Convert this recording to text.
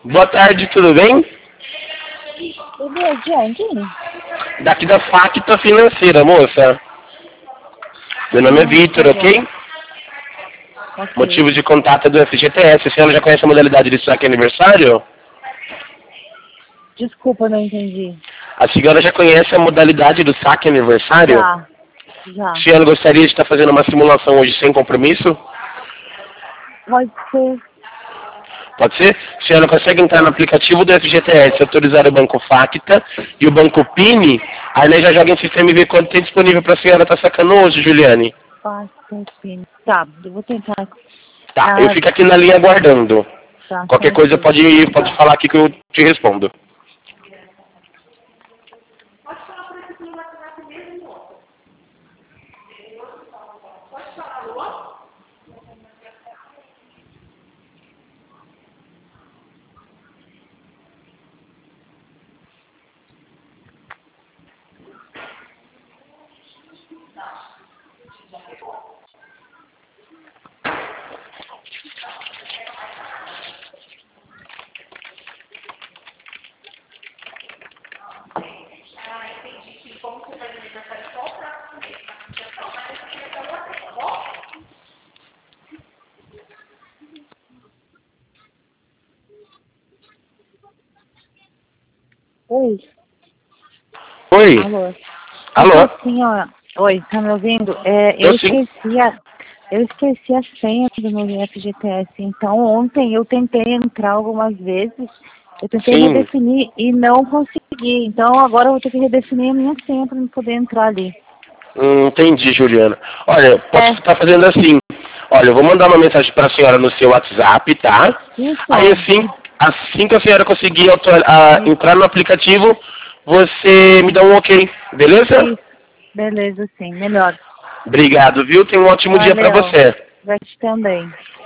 Boa tarde, tudo bem? Tudo adiante? Daqui da Facta Financeira, moça. Meu nome é Vitor, ok? Ok. Motivo de contato é do FGTS. A senhora já conhece a modalidade de saque aniversário? Desculpa, não entendi. A senhora já conhece a modalidade do saque aniversário? Já. A senhora gostaria de estar fazendo uma simulação hoje sem compromisso? Pode ser. Pode ser? A senhora consegue entrar no aplicativo do FGTS, autorizar o Banco Facta e o Banco Pini, aí nós já joga em sistema e vê quanto tem disponível para a senhora estar sacando hoje, Juliane. Tá, eu vou tentar. Tá, eu fico aqui na linha aguardando. Tá, Qualquer coisa pode falar aqui que eu te respondo. Oi. Oi. Alô? Sim, ó. Oi, tá me ouvindo? Sim. Eu esqueci a senha do meu FGTS. Então, ontem eu tentei entrar algumas vezes. Eu tentei Sim. redefinir e não consegui. Então, agora eu vou ter que redefinir a minha senha para poder entrar ali. Entendi, Juliana. Olha, posso estar fazendo assim. Olha, eu vou mandar uma mensagem para a senhora no seu WhatsApp, tá? Isso. Aí assim que a senhora conseguir entrar no aplicativo, você me dá um ok, beleza? Isso. Beleza, sim. Melhor. Obrigado, viu? Tenha um ótimo dia para Valeu. você. Pra ti também.